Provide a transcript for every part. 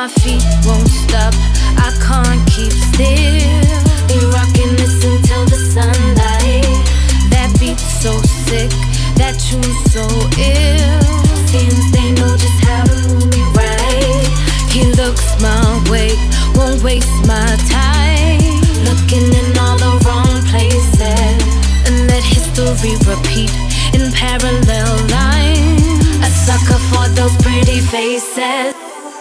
my feet won't stop. I can't keep still. Be rocking this until the sunlight. That beat's so sick, that tune's so ill. Seems they know just how to move me right. He looks my way, won't waste my time. Looking in all the wrong places, and let history repeat in parallel lines. A sucker for those pretty faces.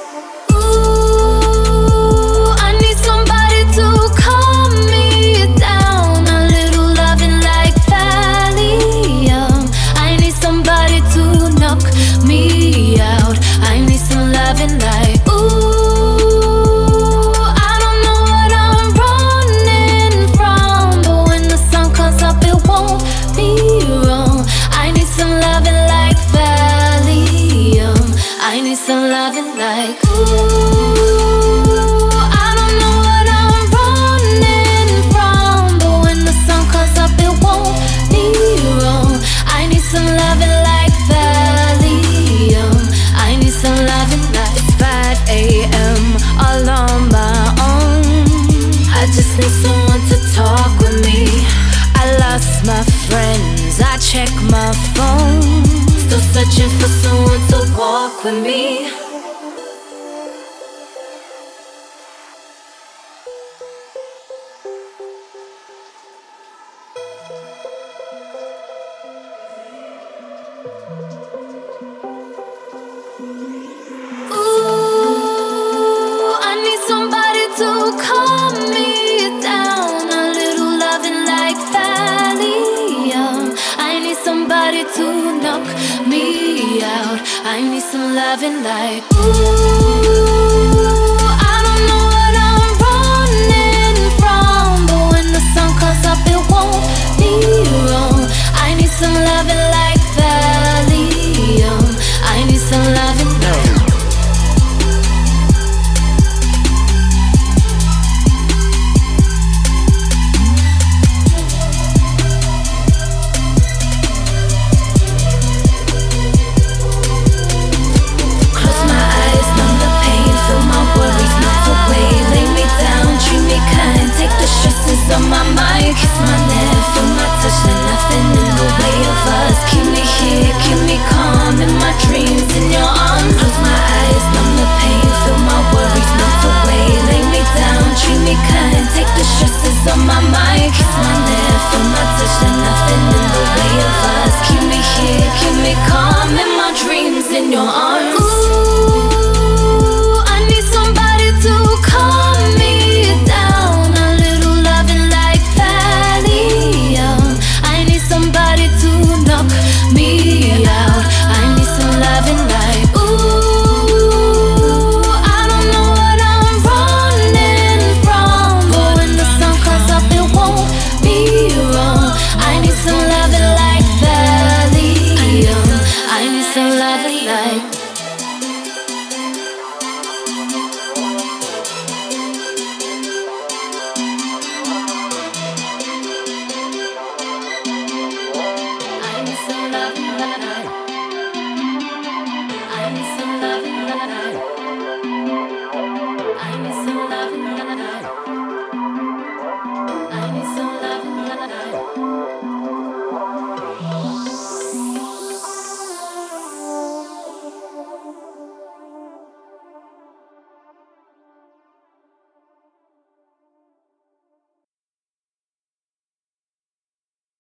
Some loving like ooh, I don't know what I'm running from, but when the sun comes up it won't be wrong. I need some loving like Valium. I need some loving like it's 5 a.m. all on my own. I just need someone to talk with me. I lost my friends, I check my phone. Still searching for someone to walk with me. Ooh, I need somebody to calm me down. A little loving like Valium. I need somebody to knock me out. I need some loving like ooh.